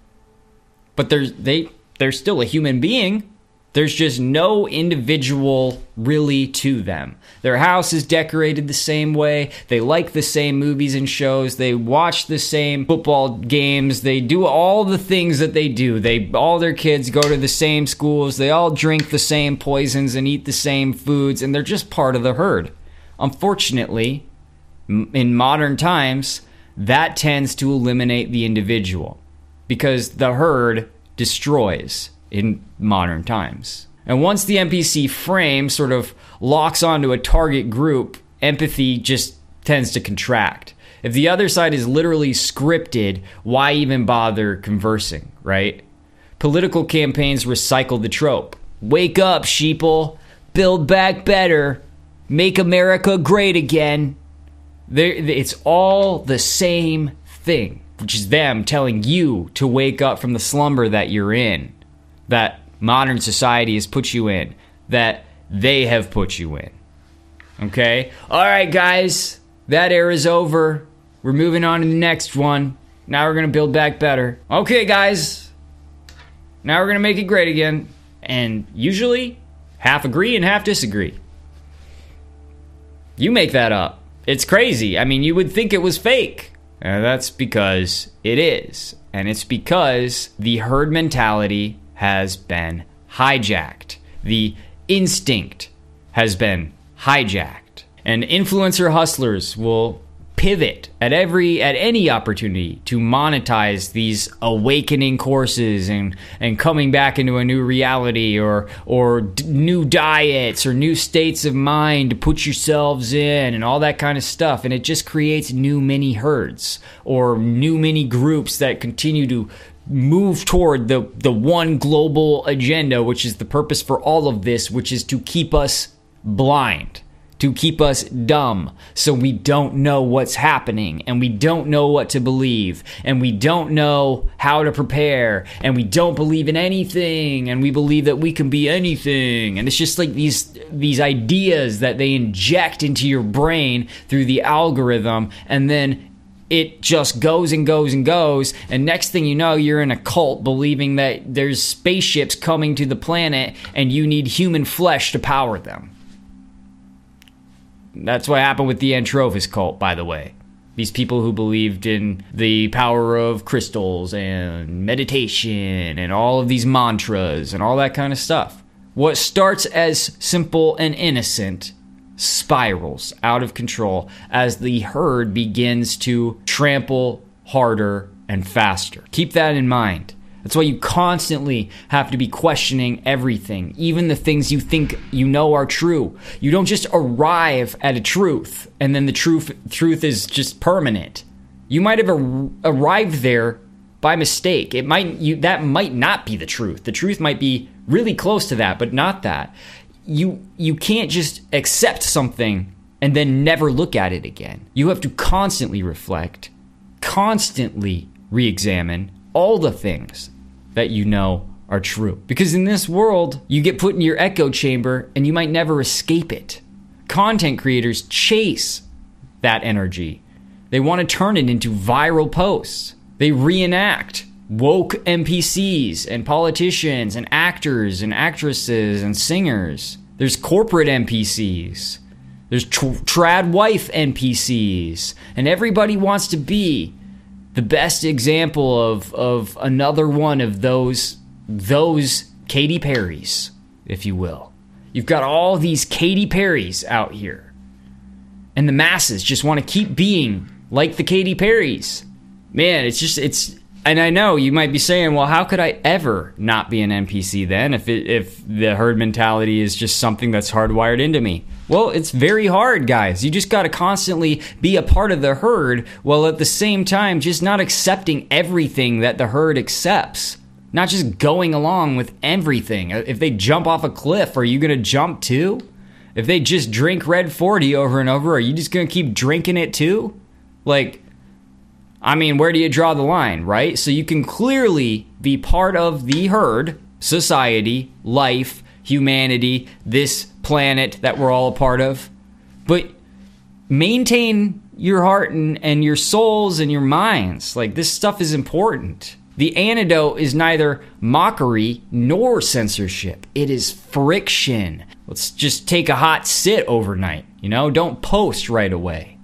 But they're, they, they're still a human being. There's just no individual really to them. Their house is decorated the same way. They like the same movies and shows. They watch the same football games. They do all the things that they do. They all their kids go to the same schools. They all drink the same poisons and eat the same foods, and they're just part of the herd. Unfortunately, in modern times, that tends to eliminate the individual because the herd destroys in modern times. And once the N P C frame sort of locks onto a target group, empathy just tends to contract. If the other side is literally scripted, why even bother conversing, right? Political campaigns recycle the trope. Wake up, sheeple. Build back better. Make America great again. They're, it's all the same thing, which is them telling you to wake up from the slumber that you're in, that modern society has put you in, that they have put you in. Okay? All right, guys. That era's over. We're moving on to the next one. Now we're going to build back better. Okay, guys. Now we're going to make it great again. And usually, half agree and half disagree. You make that up. It's crazy. I mean, you would think it was fake. And that's because it is. And it's because the herd mentality has been hijacked. The instinct has been hijacked. And influencer hustlers will pivot at every at any opportunity to monetize these awakening courses and and coming back into a new reality, or or d- new diets or new states of mind to put yourselves in and all that kind of stuff. And it just creates new mini herds or new mini groups that continue to move toward the the one global agenda, which is the purpose for all of this, which is to keep us blind, to keep us dumb, so we don't know what's happening, and we don't know what to believe, and we don't know how to prepare, and we don't believe in anything, and we believe that we can be anything. And it's just like these these ideas that they inject into your brain through the algorithm, and then it just goes and goes and goes, and next thing you know, you're in a cult believing that there's spaceships coming to the planet and you need human flesh to power them. That's what happened with the Antrophis cult, by the way. These people who believed in the power of crystals and meditation and all of these mantras and all that kind of stuff. What starts as simple and innocent spirals out of control as the herd begins to trample harder and faster. Keep that in mind. That's why you constantly have to be questioning everything, even the things you think you know are true. You don't just arrive at a truth and then the truth truth is just permanent. You might have ar- arrived there by mistake. It might you that might not be the truth. The truth might be really close to that, but not that. You you can't just accept something and then never look at it again. You have to constantly reflect, constantly re-examine all the things that you know are true. Because in this world, you get put in your echo chamber and you might never escape it. Content creators chase that energy. They want to turn it into viral posts. They reenact woke N P Cs and politicians and actors and actresses and singers. There's corporate N P Cs. There's tr- trad wife N P Cs. And everybody wants to be the best example of, of another one of those, those Katy Perrys, if you will. You've got all these Katy Perrys out here. And the masses just want to keep being like the Katy Perrys. Man, it's just, it's, and I know you might be saying, well, how could I ever not be an N P C then if it, if the herd mentality is just something that's hardwired into me? Well, it's very hard, guys. You just got to constantly be a part of the herd while at the same time just not accepting everything that the herd accepts. Not just going along with everything. If they jump off a cliff, are you going to jump too? If they just drink Red forty over and over, are you just going to keep drinking it too? Like, I mean, where do you draw the line, right? So you can clearly be part of the herd, society, life, humanity, this planet that we're all a part of. But maintain your heart and, and your souls and your minds. Like, this stuff is important. The antidote is neither mockery nor censorship. It is friction. Let's just take a hot sit overnight, you know? Don't post right away.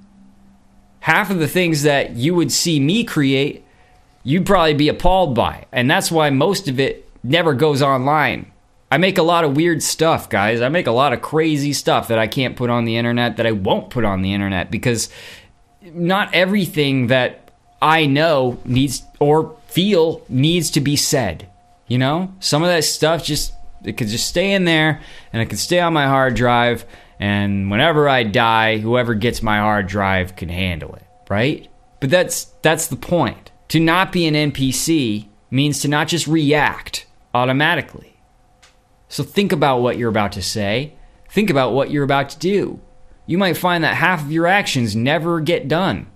Half of the things that you would see me create, you'd probably be appalled by. And that's why most of it never goes online. I make a lot of weird stuff, guys. I make a lot of crazy stuff that I can't put on the internet, that I won't put on the internet, because not everything that I know needs or feel needs to be said. You know? Some of that stuff just, it could just stay in there, and it could stay on my hard drive, and whenever I die, whoever gets my hard drive can handle it, right? But that's that's the point. To not be an N P C means to not just react automatically. So think about what you're about to say. Think about what you're about to do. You might find that half of your actions never get done.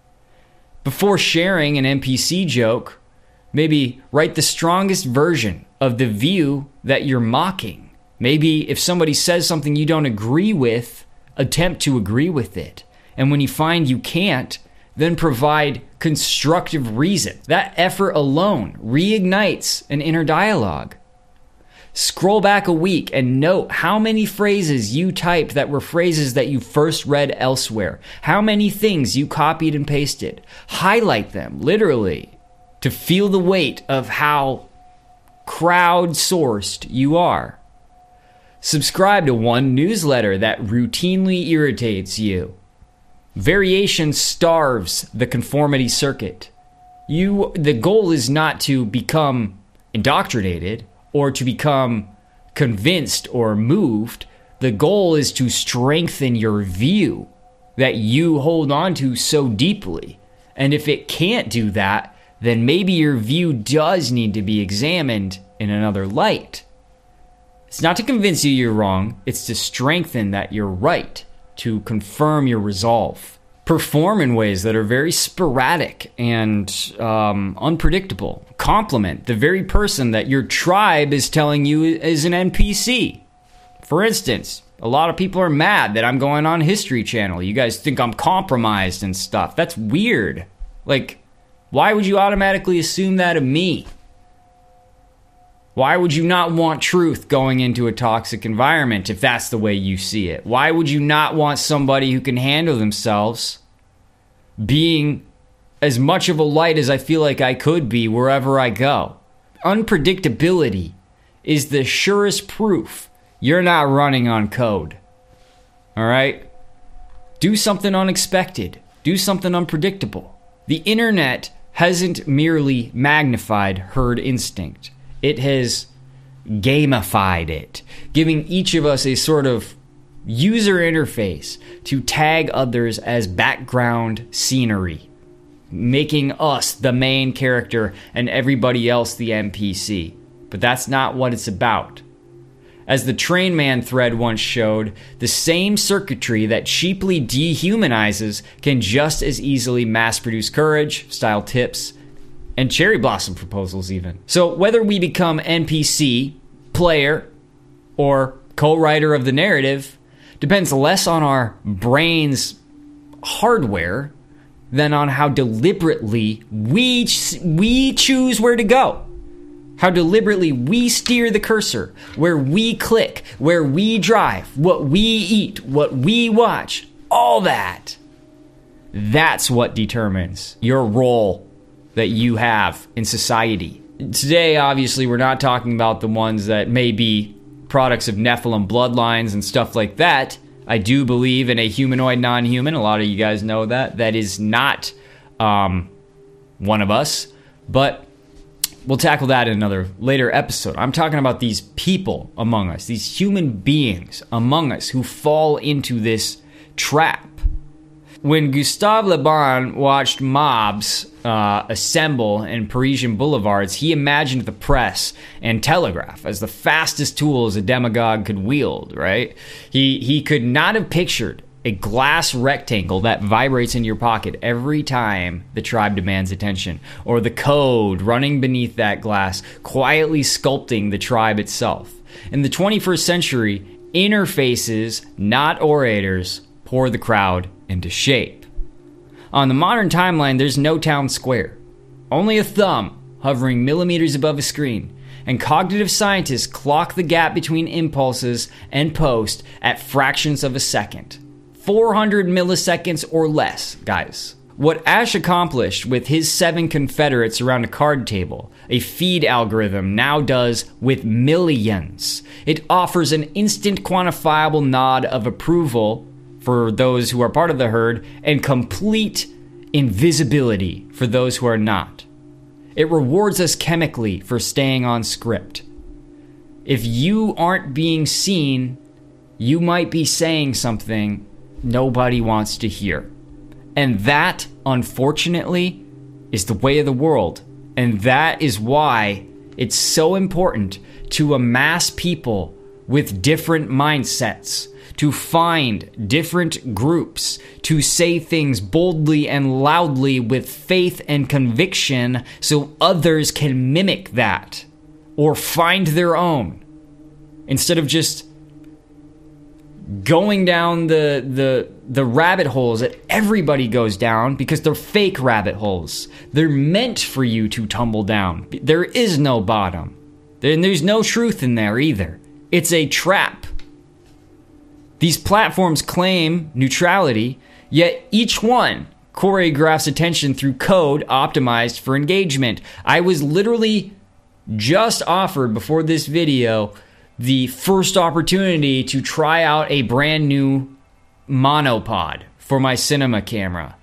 Before sharing an N P C joke, maybe write the strongest version of the view that you're mocking. Maybe if somebody says something you don't agree with, attempt to agree with it. And when you find you can't, then provide constructive reason. That effort alone reignites an inner dialogue. Scroll back a week and note how many phrases you typed that were phrases that you first read elsewhere. How many things you copied and pasted. Highlight them, literally, to feel the weight of how crowdsourced you are. Subscribe to one newsletter that routinely irritates you. Variation starves the conformity circuit. You, the goal is not to become indoctrinated or to become convinced or moved. The goal is to strengthen your view that you hold on to so deeply. And if it can't do that, then maybe your view does need to be examined in another light. It's not to convince you you're wrong, it's to strengthen that you're right, to confirm your resolve. Perform in ways that are very sporadic and um, unpredictable. Compliment the very person that your tribe is telling you is an N P C. For instance, a lot of people are mad that I'm going on History Channel. You guys think I'm compromised and stuff. That's weird. Like, why would you automatically assume that of me? Why would you not want truth going into a toxic environment if that's the way you see it? Why would you not want somebody who can handle themselves being as much of a light as I feel like I could be wherever I go? Unpredictability is the surest proof you're not running on code. All right? Do something unexpected. Do something unpredictable. The internet hasn't merely magnified herd instinct. It has gamified it, giving each of us a sort of user interface to tag others as background scenery, making us the main character and everybody else the N P C. But that's not what it's about. As the Train Man thread once showed, the same circuitry that cheaply dehumanizes can just as easily mass-produce courage, style tips, and cherry blossom proposals even. So whether we become N P C, player, or co-writer of the narrative depends less on our brain's hardware than on how deliberately we ch- we choose where to go. How deliberately we steer the cursor, where we click, where we drive, what we eat, what we watch, all that. That's what determines your role that you have in society. Today, obviously, we're not talking about the ones that may be products of Nephilim bloodlines and stuff like that. I do believe in a humanoid non-human. A lot of you guys know that. That is not um, one of us. But we'll tackle that in another later episode. I'm talking about these people among us, these human beings among us who fall into this trap. When Gustave Le Bon watched mobs uh, assemble in Parisian boulevards, he imagined the press and telegraph as the fastest tools a demagogue could wield, right? He, he could not have pictured a glass rectangle that vibrates in your pocket every time the tribe demands attention, or the code running beneath that glass, quietly sculpting the tribe itself. In the twenty-first century, interfaces, not orators, pour the crowd into shape. On the modern timeline, there's no town square, only a thumb hovering millimeters above a screen, and cognitive scientists clock the gap between impulses and post at fractions of a second. four hundred milliseconds or less, guys. What Ash accomplished with his seven confederates around a card table, a feed algorithm now does with millions. It offers an instant quantifiable nod of approval for those who are part of the herd and complete invisibility for those who are not. It rewards us chemically for staying on script. If you aren't being seen, you might be saying something nobody wants to hear. And that, unfortunately, is the way of the world. And that is why it's so important to amass people with different mindsets, to find different groups, to say things boldly and loudly with faith and conviction so others can mimic that or find their own, instead of just going down the the the rabbit holes that everybody goes down, because they're fake rabbit holes. They're meant for you to tumble down. There is no bottom. And there's no truth in there either. It's a trap. These platforms claim neutrality, yet each one choreographs attention through code optimized for engagement. I was literally just offered before this video the first opportunity to try out a brand new monopod for my cinema camera.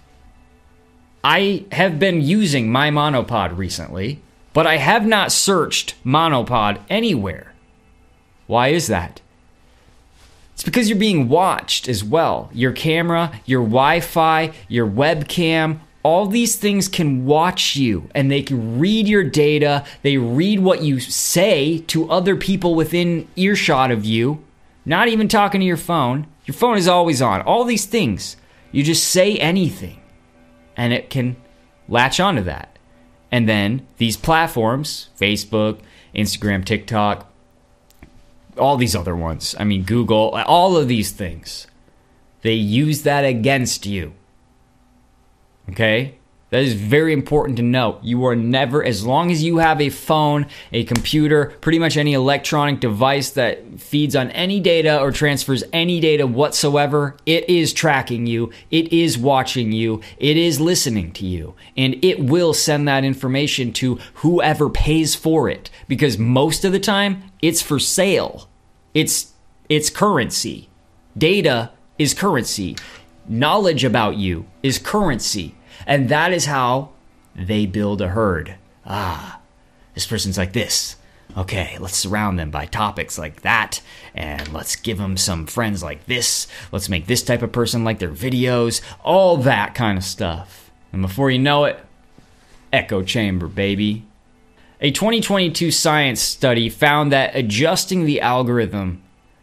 I have been using my monopod recently, but I have not searched monopod anywhere. Why is that? It's because you're being watched as well. Your camera, your Wi-Fi, your webcam, all these things can watch you, and they can read your data. They read what you say to other people within earshot of you, not even talking to your phone. Your phone is always on. All these things. You just say anything, and it can latch onto that. And then these platforms, Facebook, Instagram, TikTok, all these other ones, I mean, Google, all of these things, they use that against you. Okay? That is very important to know. You are never, as long as you have a phone, a computer, pretty much any electronic device that feeds on any data or transfers any data whatsoever, it is tracking you, it is watching you, it is listening to you, and it will send that information to whoever pays for it, because most of the time, it's for sale. It's it's currency. Data is currency. Knowledge about you is currency. And that is how they build a herd. Ah, this person's like this. Okay, let's surround them by topics like that, and let's give them some friends like this. Let's make this type of person like their videos, all that kind of stuff. And before you know it, echo chamber, baby. A twenty twenty-two science study found that adjusting the algorithm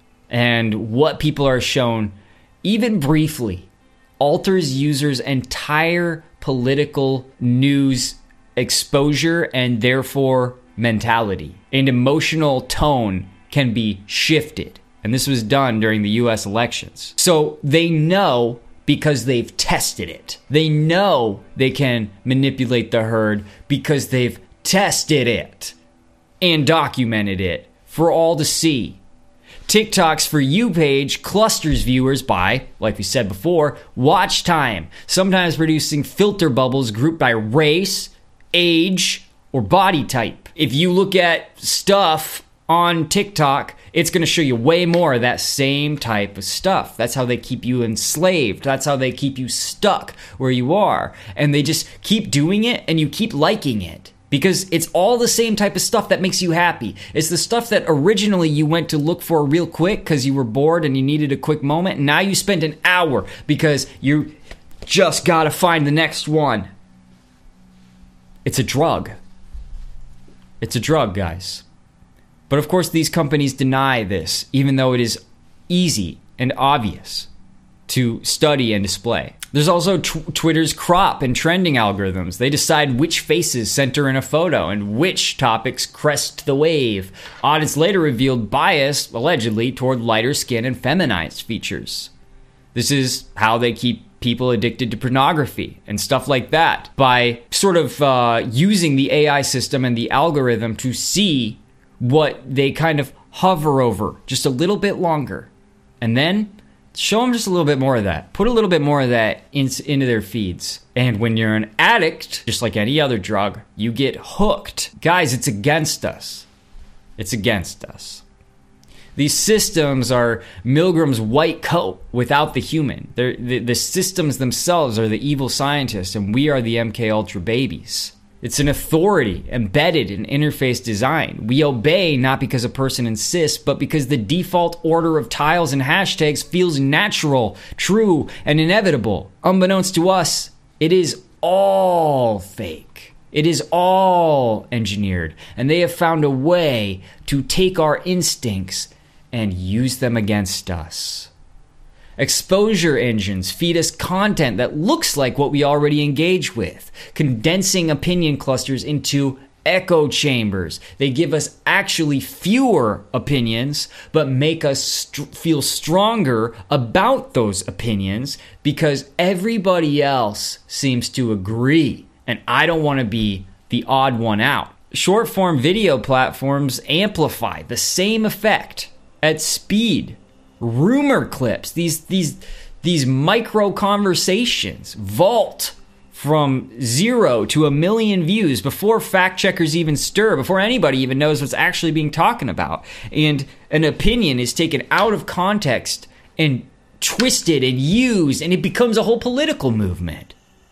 and what people are shown, even briefly, alters users' entire political news exposure and therefore mentality. And emotional tone can be shifted. And this was done during the U S elections. So they know because they've tested it. They know they can manipulate the herd because they've tested it and documented it for all to see. TikTok's For You page clusters viewers by, like we said before, watch time, sometimes producing filter bubbles grouped by race, age, or body type. If you look at stuff on TikTok, it's going to show you way more of that same type of stuff. That's how they keep you enslaved. That's how they keep you stuck where you are. And they just keep doing it and you keep liking it. Because it's all the same type of stuff that makes you happy. It's the stuff that originally you went to look for real quick because you were bored and you needed a quick moment. And now you spent an hour because you just got to find the next one. It's a drug. It's a drug, guys. But of course, these companies deny this, even though it is easy and obvious to study and display. There's also t- Twitter's crop and trending algorithms. They decide which faces center in a photo and which topics crest the wave. Audits later revealed bias, allegedly, toward lighter skin and feminized features. This is how they keep people addicted to pornography and stuff like that, by sort of uh, using the A I system and the algorithm to see what they kind of hover over just a little bit longer. And then show them just a little bit more of that. Put a little bit more of that in, into their feeds. And when you're an addict, just like any other drug, you get hooked. Guys, it's against us. It's against us. These systems are Milgram's white coat without the human. They're, the, the systems themselves are the evil scientists, and we are the M K Ultra babies. It's an authority embedded in interface design. We obey not because a person insists, but because the default order of tiles and hashtags feels natural, true, and inevitable. Unbeknownst to us, it is all fake. It is all engineered, and they have found a way to take our instincts and use them against us. Exposure engines feed us content that looks like what we already engage with, condensing opinion clusters into echo chambers. They give us actually fewer opinions, but make us st- feel stronger about those opinions because everybody else seems to agree, and I don't want to be the odd one out. Short-form video platforms amplify the same effect at speed. Rumor clips, these these these micro conversations vault from zero to a million views before fact checkers even stir, before anybody even knows what's actually being talking about. And an opinion is taken out of context and twisted and used, and it becomes a whole political movement.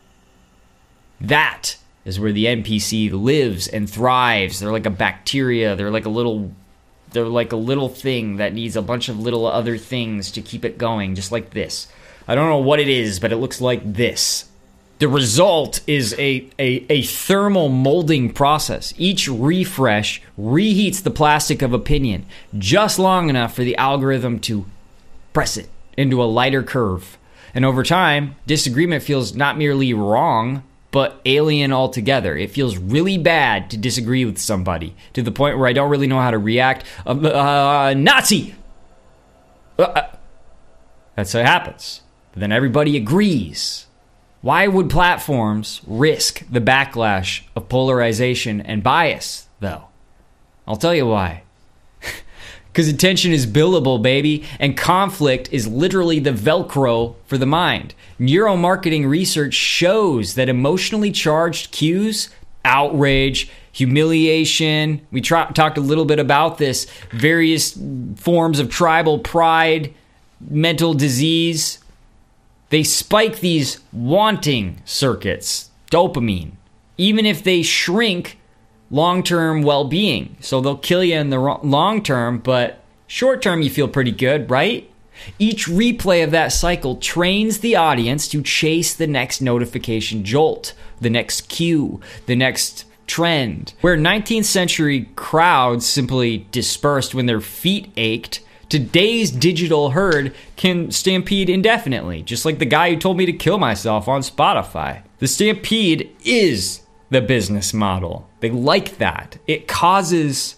That is where the N P C lives and thrives. They're like a bacteria. They're like a little They're like a little thing that needs a bunch of little other things to keep it going, just like this. I don't know what it is, but it looks like this. The result is a, a, a thermal molding process. Each refresh reheats the plastic of opinion just long enough for the algorithm to press it into a lighter curve. And over time, disagreement feels not merely wrong, but alien altogether. It feels really bad to disagree with somebody, to the point where I don't really know how to react. Uh, uh, Nazi! Uh, that's how it happens. But then everybody agrees. Why would platforms risk the backlash of polarization and bias, though? I'll tell you why. Because attention is billable, baby, and conflict is literally the Velcro for the mind. Neuromarketing research shows that emotionally charged cues, outrage, humiliation, we tra- talked a little bit about this, various forms of tribal pride, mental disease. They spike these wanting circuits, dopamine, even if they shrink long-term well-being. So they'll kill you in the long term, but short-term you feel pretty good, right? Each replay of that cycle trains the audience to chase the next notification jolt, the next cue, the next trend. Where nineteenth century crowds simply dispersed when their feet ached, today's digital herd can stampede indefinitely, just like the guy who told me to kill myself on Spotify. The stampede is the business model. They like that. It causes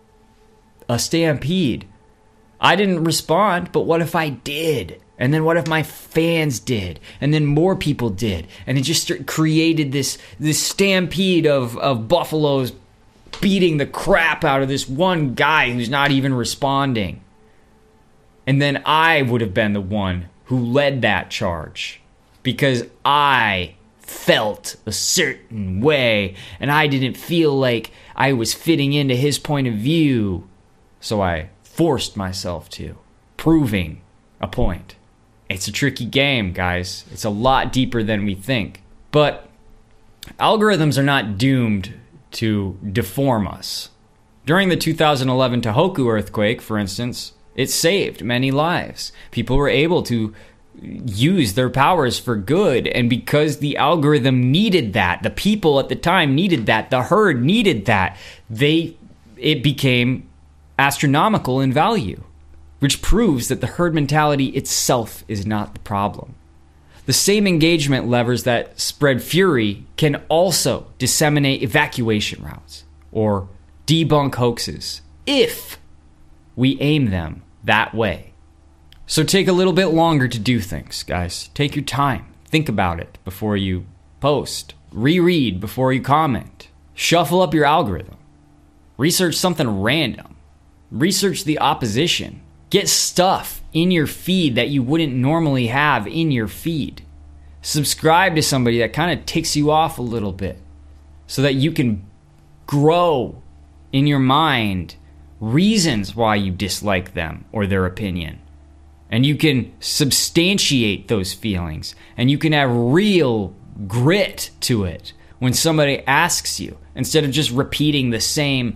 a stampede. I didn't respond, but what if I did? And then what if my fans did? And then more people did. And it just created this, this stampede of, of buffaloes beating the crap out of this one guy who's not even responding. And then I would have been the one who led that charge because I felt a certain way and I didn't feel like I was fitting into his point of view. So I forced myself to, proving a point. It's a tricky game, guys. It's a lot deeper than we think. But algorithms are not doomed to deform us. During the two thousand eleven Tohoku earthquake, for instance, it saved many lives. People were able to use their powers for good, and because the algorithm needed that, the people at the time needed that, the herd needed that, they it became astronomical in value, which proves that the herd mentality itself is not the problem. The same engagement levers that spread fury can also disseminate evacuation routes or debunk hoaxes if we aim them that way. So take a little bit longer to do things, guys. Take your time. Think about it before you post. Reread before you comment. Shuffle up your algorithm. Research something random. Research the opposition. Get stuff in your feed that you wouldn't normally have in your feed. Subscribe to somebody that kind of ticks you off a little bit so that you can grow in your mind reasons why you dislike them or their opinion. And you can substantiate those feelings. And you can have real grit to it when somebody asks you, instead of just repeating the same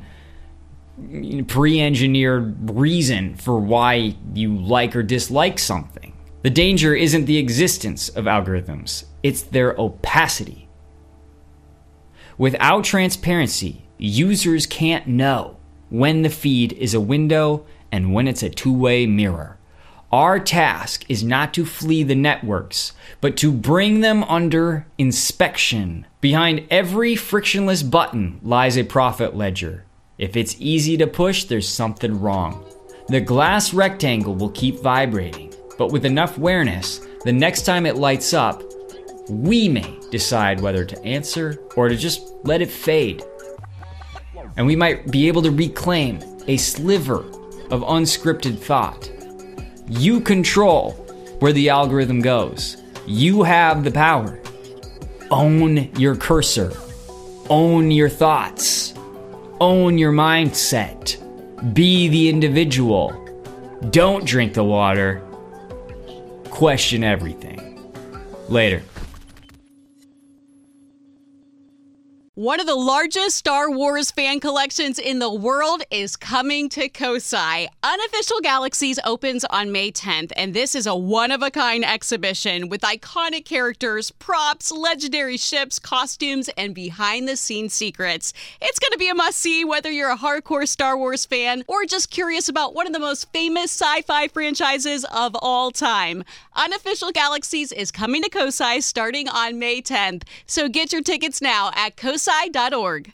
pre-engineered reason for why you like or dislike something. The danger isn't the existence of algorithms, it's their opacity. Without transparency, users can't know when the feed is a window and when it's a two-way mirror. Our task is not to flee the networks, but to bring them under inspection. Behind every frictionless button lies a profit ledger. If it's easy to push, there's something wrong. The glass rectangle will keep vibrating, but with enough awareness, the next time it lights up, we may decide whether to answer or to just let it fade. And we might be able to reclaim a sliver of unscripted thought. You control where the algorithm goes. You have the power. Own your cursor. Own your thoughts. Own your mindset. Be the individual. Don't drink the water. Question everything. Later. One of the largest Star Wars fan collections in the world is coming to Kosai. Unofficial Galaxies opens on May tenth, and this is a one-of-a-kind exhibition with iconic characters, props, legendary ships, costumes, and behind-the-scenes secrets. It's going to be a must-see whether you're a hardcore Star Wars fan or just curious about one of the most famous sci-fi franchises of all time. Unofficial Galaxies is coming to Kosai starting on May tenth, so get your tickets now at kosai dot org.